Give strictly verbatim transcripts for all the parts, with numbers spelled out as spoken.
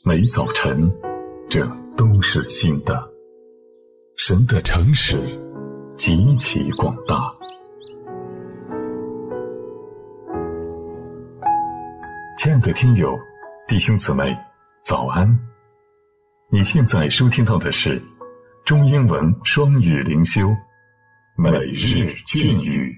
每早晨，这都是新的。神的诚实极其广大。亲爱的听友，弟兄姊妹，早安！你现在收听到的是中英文双语灵修每日隽语。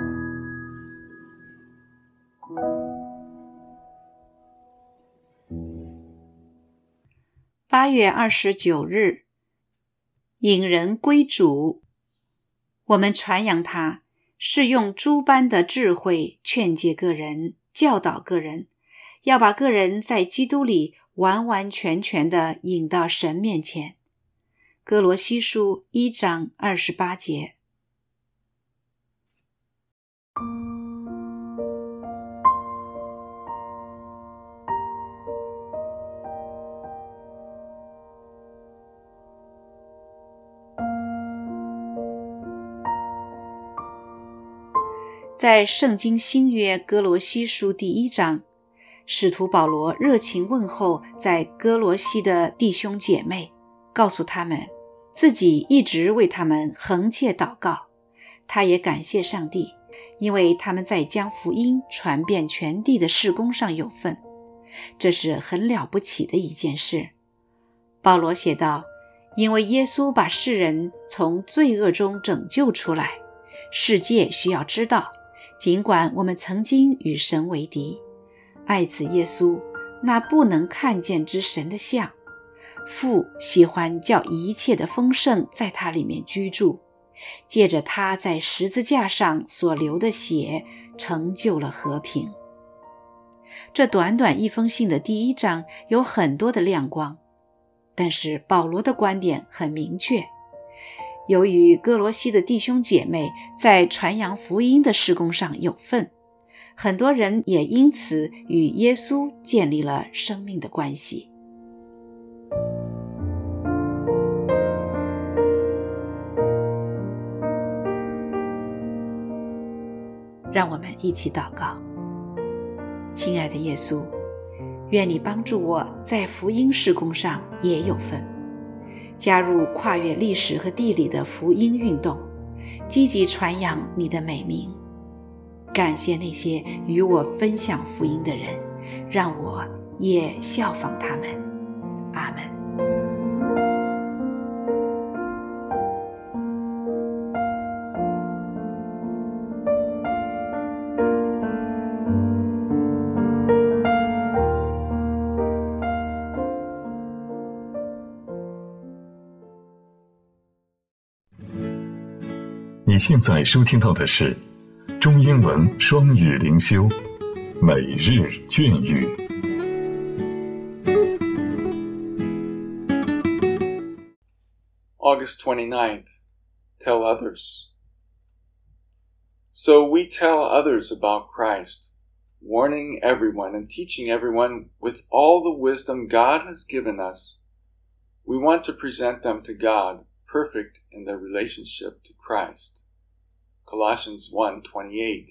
八月二十九日，引人归主。我们传扬他，是用诸般的智慧劝诫个人，教导个人，要把个人在基督里完完全全地引到神面前。哥罗西书一章二十八节。在圣经新约哥罗西书第一章，使徒保罗热情问候在哥罗西的弟兄姐妹，告诉他们自己一直为他们恒切祷告。他也感谢上帝，因为他们在将福音传遍全地的事工上有份，这是很了不起的一件事。保罗写道，因为耶稣把世人从罪恶中拯救出来，世界需要知道，尽管我们曾经与神为敌，爱子耶稣那不能看见之神的像，父喜欢叫一切的丰盛在他里面居住，借着他在十字架上所流的血成就了和平。这短短一封信的第一章有很多的亮光，但是保罗的观点很明确。由于哥罗西的弟兄姐妹在传扬福音的事工上有份，很多人也因此与耶稣建立了生命的关系。让我们一起祷告。亲爱的耶稣，愿你帮助我在福音事工上也有份，加入跨越历史和地理的福音运动，积极传扬你的美名。感谢那些与我分享福音的人，让我也效仿他们。阿们。 你现在收听到的是中英文双语灵修每日隽语。 August twenty-ninth, tell others. So we tell others about Christ, warning everyone and teaching everyone with all the wisdom God has given us. We want to present them to God, perfect in their relationship to Christ. Colossians one twenty-eight.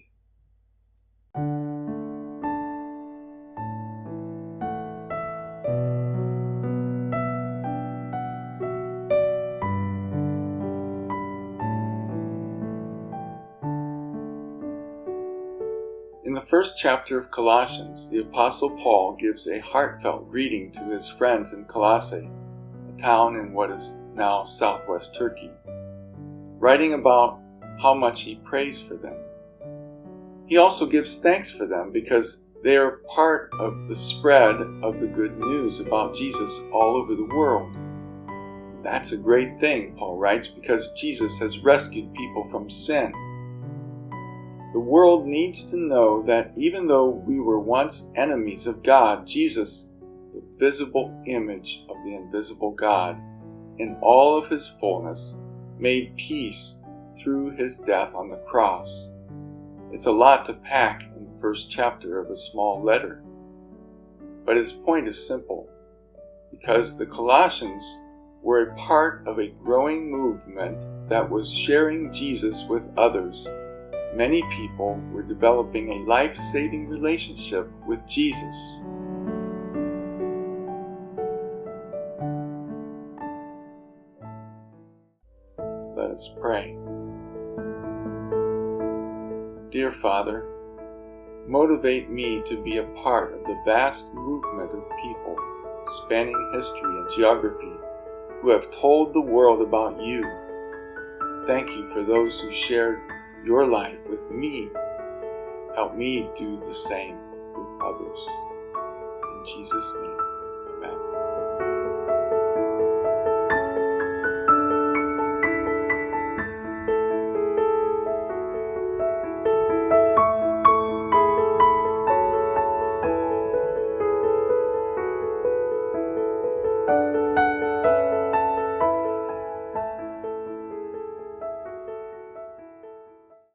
In the first chapter of Colossians, the Apostle Paul gives a heartfelt greeting to his friends in Colossae, a town in what is now southwest Turkey, writing about how much he prays for them. He also gives thanks for them because they are part of the spread of the good news about Jesus all over the world. That's a great thing, Paul writes, because Jesus has rescued people from sin. The world needs to know that even though we were once enemies of God, Jesus, the visible image of the invisible God, in all of his fullness, made peace through his death on the cross. It's a lot to pack in the first chapter of a small letter. But his point is simple. Because the Colossians were a part of a growing movement that was sharing Jesus with others, many people were developing a life-saving relationship with Jesus. Let's pray. Dear Father, motivate me to be a part of the vast movement of people spanning history and geography who have told the world about you. Thank you for those who shared your life with me. Help me do the same with others. In Jesus' name.